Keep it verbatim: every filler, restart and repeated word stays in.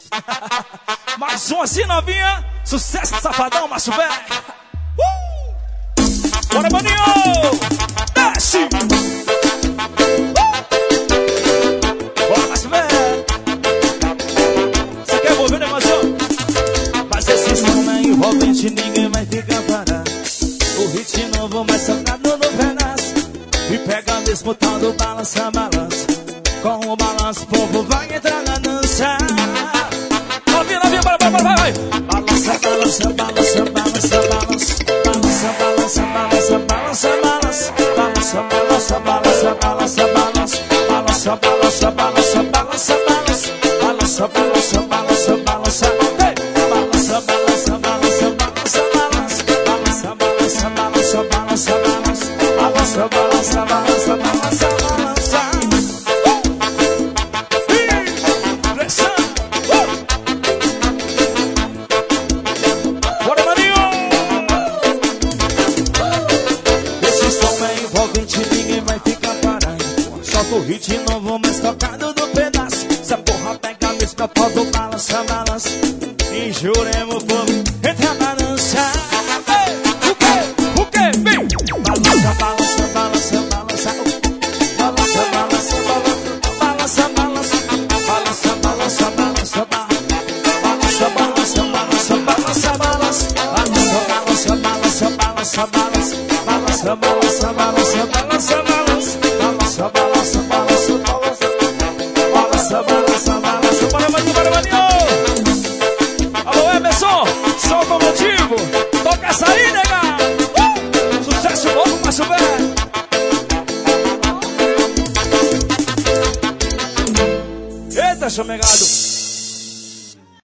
Mais um assim, novinha. Sucesso do Safadão, Márcio Velho. Uh! Bora, maninho! Desce! Uh! Bora, Márcio Velho. Você quer envolver o negócio? Mas esse som é envolvente, ninguém vai ficar parado. O hit novo, mais tocado no pedaço. E pega mesmo tal do balança, balança. Com o balanço, o povo vai entrar na dança. Novinha, novinha, bora, bora, bora, vai. Balança, balança, balança, balança, balança. Balança, balança, balança, balança, balança. Balança, balança, balança, balança, balança. Balança, balança, balança, balança, balança. Balança, balança, balança, balança. Balança, balança, balança, balança, balança. Balança, balança, balança, balança, balança. Balança, balança, balança, balança, balança. O hit novo, mais tocado do pedaço. Essa porra pega mesmo na pau do balança, balança. E juremos o povo entra na dança. O que? O que? Vem! Balança, balança, balança, balança. Balança, balança, balança, balança. Balança, balança, balança, balança. Balança, balança, balança, balança, balança. Balança, balança, balança, balança, balança. Balança, balança, balança, balança, balança. Balança, balança, balança, balança. Balança, balança, balança. Bora, maninho, bora, maninho. Alô, Emerson, solta o motivo. Toca essa aí, nega. Uh! Sucesso novo, Márcio Velho. Eita, chamegado.